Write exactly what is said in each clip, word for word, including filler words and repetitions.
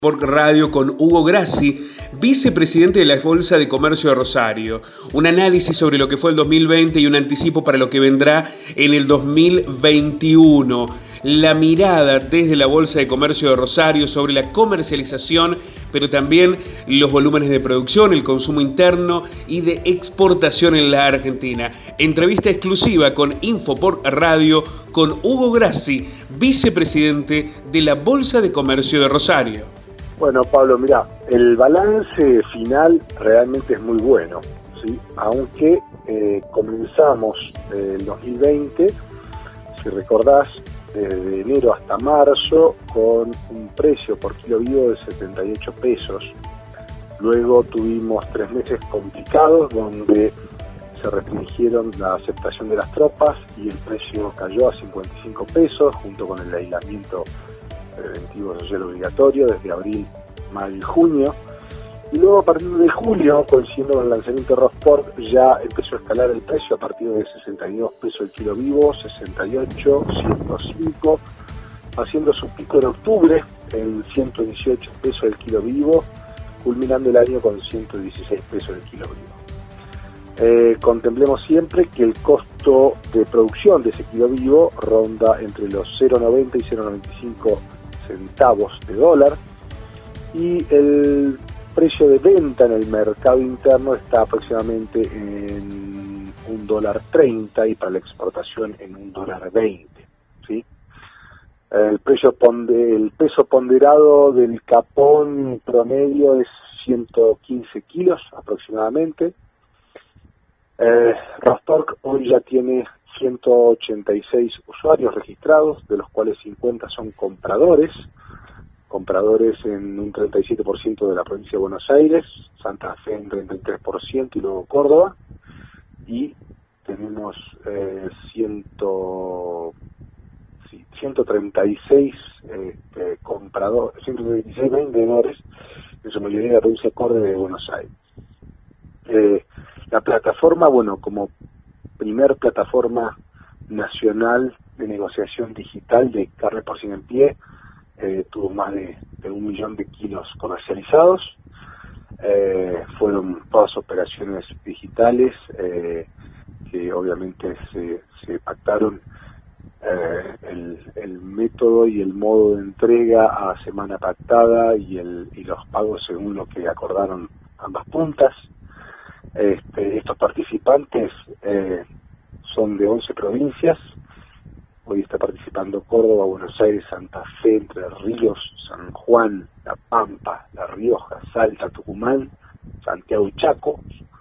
Por radio con Hugo Grassi, vicepresidente de la Bolsa de Comercio de Rosario. Un análisis sobre lo que fue el dos mil veinte y un anticipo para lo que vendrá en el dos mil veintiuno. La mirada desde la Bolsa de Comercio de Rosario sobre la comercialización, pero también los volúmenes de producción, el consumo interno y de exportación en la Argentina. Entrevista exclusiva con Info por Radio con Hugo Grassi, vicepresidente de la Bolsa de Comercio de Rosario. Bueno, Pablo, mira, el balance final realmente es muy bueno, ¿sí? Aunque eh, comenzamos eh, el dos mil veinte, si recordás, de enero hasta marzo, con un precio por kilo vivo de setenta y ocho pesos. Luego tuvimos tres meses complicados donde se restringieron la aceptación de las tropas y el precio cayó a cincuenta y cinco pesos, junto con el aislamiento preventivo social obligatorio desde abril, mayo y junio. Y luego a partir de julio, coincidiendo con el lanzamiento de Rosport, ya empezó a escalar el precio a partir de sesenta y dos pesos el kilo vivo, sesenta y ocho, ciento cinco, haciendo su pico en octubre en ciento dieciocho pesos el kilo vivo, culminando el año con ciento dieciséis pesos el kilo vivo. Eh, contemplemos siempre que el costo de producción de ese kilo vivo ronda entre los cero coma noventa y cero coma noventa y cinco centavos de dólar, y el precio de venta en el mercado interno está aproximadamente en un dólar treinta y para la exportación en un dólar veinte, ¿sí? El precio ponde, el peso ponderado del capón promedio es ciento quince kilos aproximadamente. Eh, Rostock hoy ya tiene ciento ochenta y seis usuarios registrados, de los cuales cincuenta son compradores, compradores en un treinta y siete por ciento de la provincia de Buenos Aires, Santa Fe en treinta y tres por ciento y luego Córdoba, y tenemos eh, cien, sí, ciento treinta y seis eh, eh, compradores, ciento treinta y seis vendedores, en su mayoría de la provincia de Córdoba y de Buenos Aires. Eh, la plataforma, bueno, como primer plataforma nacional de negociación digital de carne porcina en pie, Eh, tuvo más de, de un millón de kilos comercializados. Eh, fueron todas operaciones digitales eh, que obviamente se, se pactaron eh, el, el método y el modo de entrega a semana pactada y, el, y los pagos según lo que acordaron ambas puntas. Este, estos participantes eh, son de once provincias. Hoy está participando Córdoba, Buenos Aires, Santa Fe, Entre Ríos, San Juan, La Pampa, La Rioja, Salta, Tucumán, Santiago y Chaco.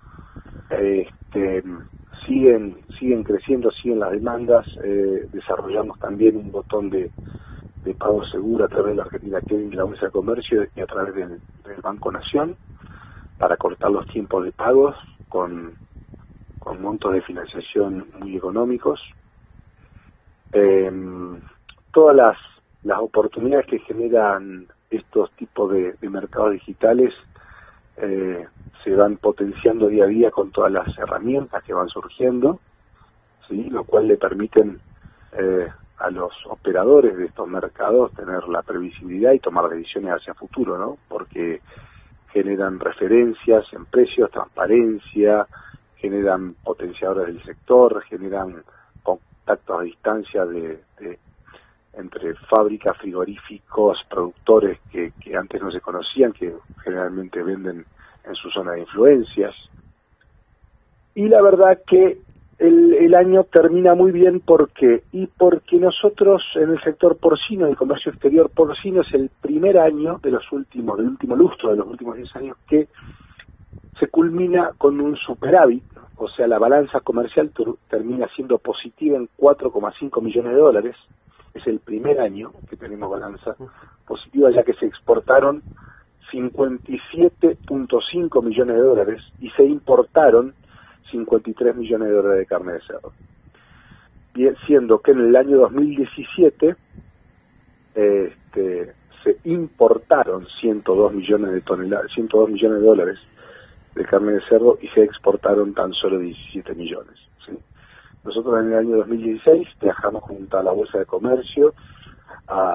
Este, siguen siguen creciendo, siguen las demandas. Eh, desarrollamos también un botón de, de pago seguro a través de la Argentina Credit y la Bolsa de Comercio y a través del, del Banco Nación para cortar los tiempos de pagos con, con montos de financiación muy económicos. Eh, todas las, las oportunidades que generan estos tipos de, de mercados digitales eh, se van potenciando día a día con todas las herramientas que van surgiendo, ¿sí? Lo cual le permiten eh, a los operadores de estos mercados tener la previsibilidad y tomar decisiones hacia futuro, ¿no? Porque generan referencias en precios, transparencia, generan potenciadores del sector, generan contactos a distancia de, de entre fábricas, frigoríficos, productores que, que antes no se conocían, que generalmente venden en su zona de influencias. Y la verdad que el, el año termina muy bien porque y porque nosotros en el sector porcino, el comercio exterior porcino, es el primer año de los últimos, del último lustro de los últimos diez años que se culmina con un superávit. O sea, la balanza comercial termina siendo positiva en cuatro coma cinco millones de dólares. Es el primer año que tenemos balanza positiva, ya que se exportaron cincuenta y siete punto cinco millones de dólares y se importaron cincuenta y tres millones de dólares de carne de cerdo. Bien, siendo que en el año dos mil diecisiete eh, este, se importaron ciento dos millones de toneladas, ciento dos millones de dólares de carne de cerdo y se exportaron tan solo diecisiete millones. ¿Sí? Nosotros en el año dos mil dieciséis viajamos junto a la Bolsa de Comercio a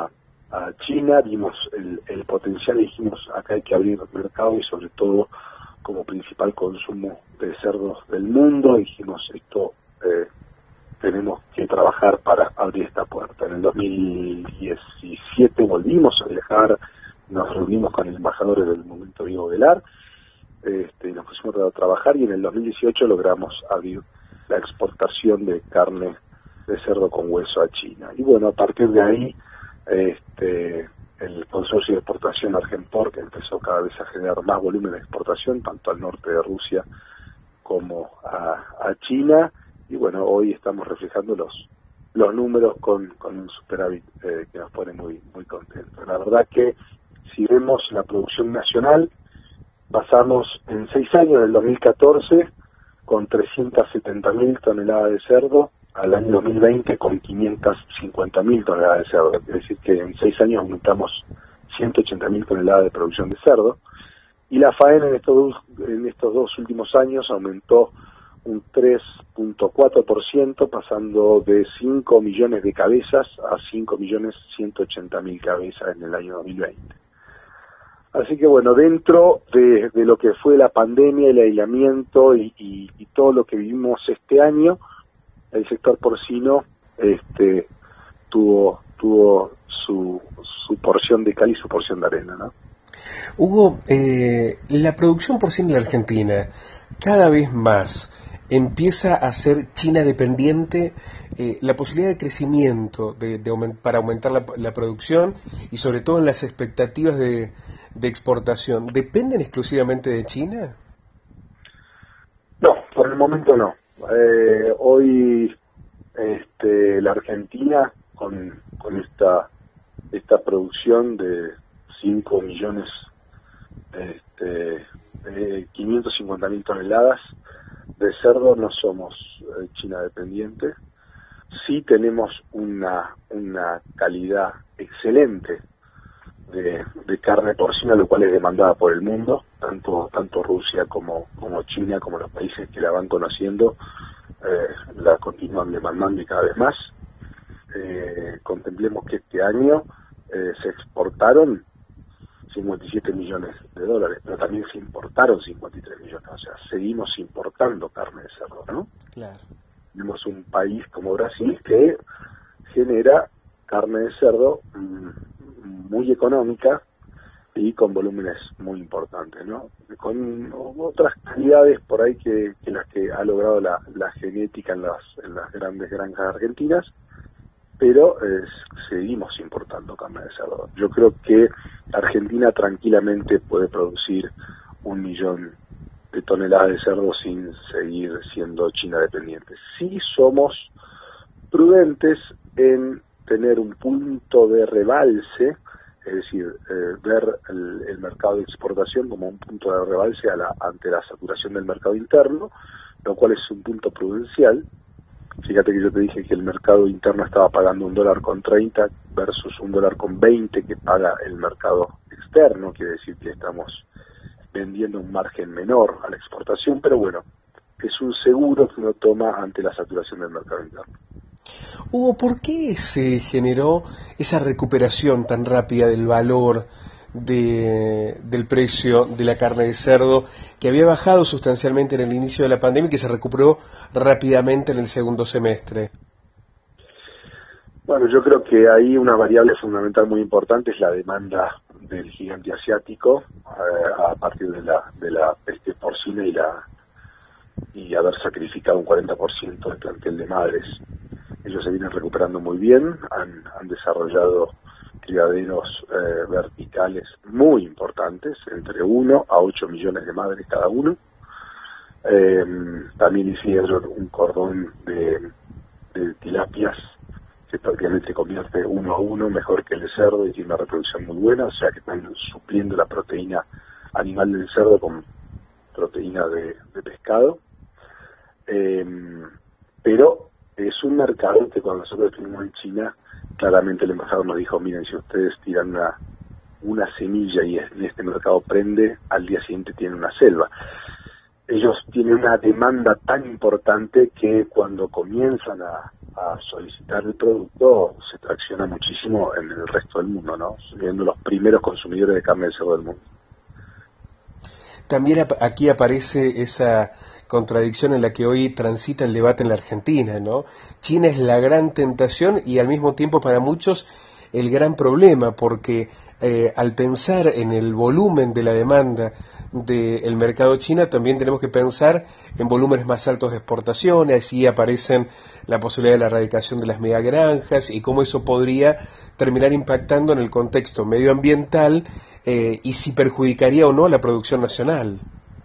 a China, vimos el, el potencial y dijimos acá hay que abrir mercado y sobre todo como principal consumo de cerdos del mundo, dijimos esto eh, tenemos que trabajar para abrir esta puerta. En el dos mil diecisiete volvimos a viajar, nos reunimos con el embajador del momento Diego Velar, este, nos pusimos a trabajar y en el dos mil dieciocho logramos abrir la exportación de carne de cerdo con hueso a China. Y bueno, a partir de ahí este, el consorcio de exportación Argenport empezó cada vez a generar más volumen de exportación, tanto al norte de Rusia como a, a China, y bueno, hoy estamos reflejando los los números con, con un superávit eh, que nos pone muy muy contentos. La verdad que si vemos la producción nacional, pasamos en seis años, del dos mil catorce, con trescientas setenta mil toneladas de cerdo, al año dos mil veinte con quinientas cincuenta mil toneladas de cerdo, es decir que en seis años aumentamos ciento ochenta mil toneladas de producción de cerdo, y la faena en estos dos, en estos dos últimos años aumentó un tres punto cuatro por ciento, pasando de cinco millones de cabezas a cinco millones ciento ochenta mil cabezas en el año dos mil veinte. Así que bueno, dentro de, de lo que fue la pandemia, el aislamiento y, y, y todo lo que vivimos este año, el sector porcino este, tuvo tuvo su, su porción de cal y su porción de arena, ¿no? Hugo, eh, la producción porcina en la Argentina cada vez más empieza a ser China dependiente, eh, la posibilidad de crecimiento de, de aument- para aumentar la, la producción y sobre todo en las expectativas de, de exportación, ¿dependen exclusivamente de China? No, por el momento no. Eh, hoy este, la Argentina con, con esta esta producción de cinco millones este, de quinientas cincuenta mil toneladas de cerdo, no somos eh, China dependiente. Sí tenemos una una calidad excelente de, de carne porcina, lo cual es demandada por el mundo, tanto tanto Rusia como como China, como los países que la van conociendo, eh, la continúan demandando y cada vez más. Eh, contemplemos que este año eh, se exportaron cincuenta y siete millones de dólares, pero también se importaron cincuenta y tres millones, o sea, seguimos importando carne de cerdo, ¿no? Claro. Tenemos un país como Brasil que genera carne de cerdo mmm, muy económica y con volúmenes muy importantes, ¿no? Con otras calidades por ahí que, que las que ha logrado la, la genética en las, en las grandes granjas argentinas, pero eh, seguimos importando carne de cerdo. Yo creo que Argentina tranquilamente puede producir un millón de toneladas de cerdo sin seguir siendo China dependiente. Sí somos prudentes en tener un punto de rebalse, es decir, eh, ver el, el mercado de exportación como un punto de rebalse a la, ante la saturación del mercado interno, lo cual es un punto prudencial. Fíjate que yo te dije que el mercado interno estaba pagando un dólar con treinta versus un dólar con veinte que paga el mercado externo, quiere decir que estamos vendiendo un margen menor a la exportación, pero bueno, es un seguro que uno toma ante la saturación del mercado interno. Hugo, ¿por qué se generó esa recuperación tan rápida del valor de, del precio de la carne de cerdo, que había bajado sustancialmente en el inicio de la pandemia y que se recuperó rápidamente en el segundo semestre? Bueno, yo creo que ahí una variable fundamental muy importante es la demanda del gigante asiático eh, a partir de la de la peste porcina y la y haber sacrificado un cuarenta por ciento del plantel de madres. Ellos se vienen recuperando muy bien, han, han desarrollado criaderos eh, verticales muy importantes, entre uno a ocho millones de madres cada uno. Eh, también hicieron un cordón de, de tilapias que prácticamente convierte uno a uno, mejor que el de cerdo, y tiene una reproducción muy buena, o sea que están supliendo la proteína animal del cerdo con proteína de, de pescado. Eh, pero es un mercado que cuando nosotros estuvimos en China, claramente el embajador nos dijo, miren, si ustedes tiran una, una semilla y en este mercado prende, al día siguiente tienen una selva. Ellos tienen una demanda tan importante que cuando comienzan a, a solicitar el producto se tracciona muchísimo en el resto del mundo, ¿no? Siendo los primeros consumidores de carne de cerdo del mundo. También aquí aparece esa contradicción en la que hoy transita el debate en la Argentina, ¿no? China es la gran tentación y al mismo tiempo para muchos el gran problema, porque eh, al pensar en el volumen de la demanda del mercado chino, también tenemos que pensar en volúmenes más altos de exportaciones, y aparecen la posibilidad de la erradicación de las megagranjas y cómo eso podría terminar impactando en el contexto medioambiental eh, y si perjudicaría o no a la producción nacional.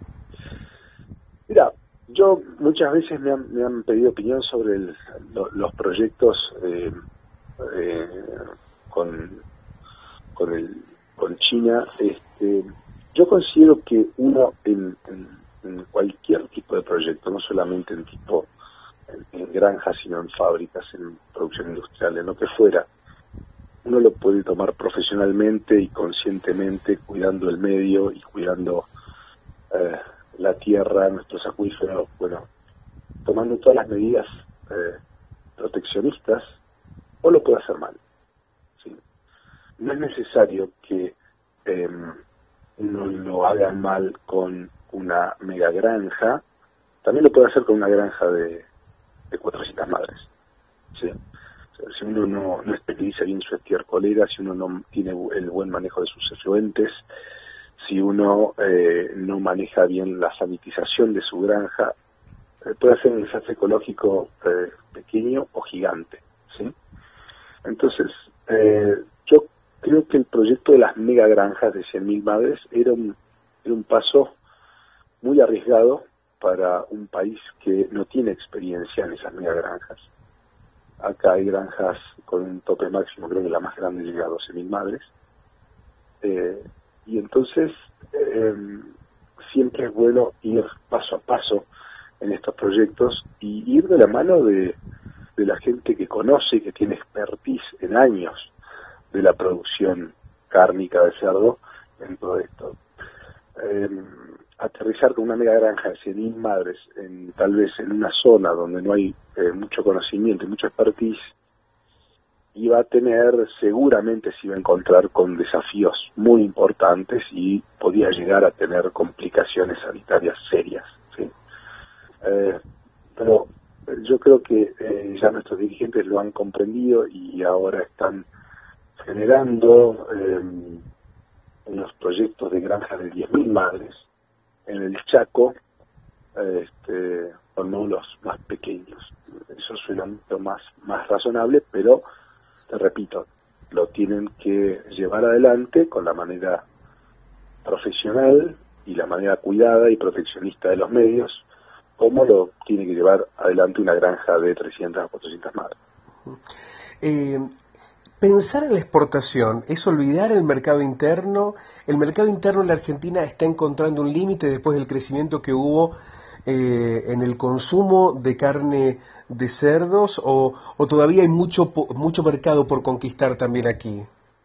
Mira, yo muchas veces me han, me han pedido opinión sobre el, lo, los proyectos eh, eh, con, con, el, con China. Este, yo considero que uno en, en, en cualquier tipo de proyecto, no solamente en tipo en, en granjas, sino en fábricas, en producción industrial, en lo que fuera, uno lo puede tomar profesionalmente y conscientemente, cuidando el medio y cuidando eh, la tierra, nuestros acuíferos, bueno, tomando todas las medidas eh, proteccionistas, o lo puede hacer mal. ¿Sí? No es necesario que eh, uno lo haga mal con una mega granja, también lo puede hacer con una granja de, de cuatrocientas madres. ¿Sí? O sea, si uno no, no esteriliza bien su estiércolera, si uno no tiene el buen manejo de sus efluentes, si uno eh, no maneja bien la sanitización de su granja, eh, puede hacer un desastre ecológico eh, pequeño o gigante, ¿sí? Entonces, eh, yo creo que el proyecto de las megagranjas de cien mil madres era un, era un paso muy arriesgado para un país que no tiene experiencia en esas megagranjas. Acá hay granjas con un tope máximo, creo que la más grande llega a doce mil madres. Eh, y entonces eh, siempre es bueno ir paso a paso en estos proyectos y ir de la mano de, de la gente que conoce y que tiene expertise en años de la producción cárnica de cerdo en todo esto. Eh, aterrizar con una mega granja de cien mil madres en, tal vez en una zona donde no hay eh, mucho conocimiento y mucha expertise, y va a tener, seguramente se iba a encontrar con desafíos muy importantes y podía llegar a tener complicaciones sanitarias serias, ¿sí? Eh, pero yo creo que eh, ya nuestros dirigentes lo han comprendido y ahora están generando eh, unos proyectos de granjas de diez mil madres en el Chaco, eh, este, con módulos más pequeños. Eso suena mucho más, más razonable, pero te repito, lo tienen que llevar adelante con la manera profesional y la manera cuidada y proteccionista de los medios, como lo tiene que llevar adelante una granja de trescientas o cuatrocientas madres. Eh, pensar en la exportación es olvidar el mercado interno. El mercado interno en la Argentina está encontrando un límite después del crecimiento que hubo eh, en el consumo de carne de cerdos, o, o todavía hay mucho mucho mercado por conquistar también aquí.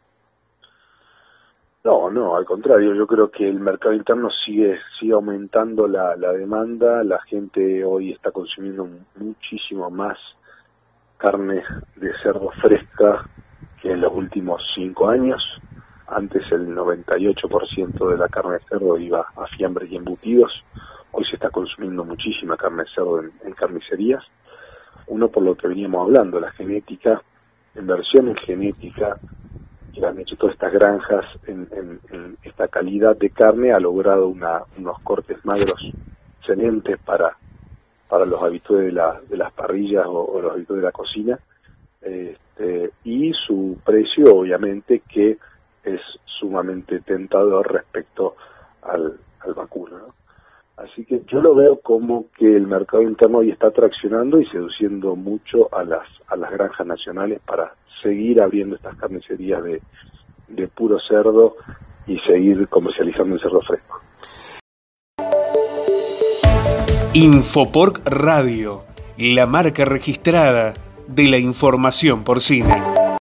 No, no, al contrario, yo creo que el mercado interno sigue sigue aumentando la, la demanda. La gente hoy está consumiendo muchísimo más carne de cerdo fresca que en los últimos cinco años. Antes el noventa y ocho por ciento de la carne de cerdo iba a fiambres y embutidos. Hoy se está consumiendo muchísima carne de cerdo en, en carnicerías. Uno, por lo que veníamos hablando, la genética, inversión en genética, que han hecho todas estas granjas en, en, en esta calidad de carne, ha logrado una, unos cortes magros excelentes para, para los habitués de, la, de las parrillas o, o los habitués de la cocina, este, y su precio, obviamente, que es sumamente tentador respecto al, al vacuno, ¿no? Así que yo lo veo como que el mercado interno hoy está traccionando y seduciendo mucho a las a las granjas nacionales para seguir abriendo estas carnicerías de, de puro cerdo y seguir comercializando el cerdo fresco. Infoporc Radio, la marca registrada de la información porcina.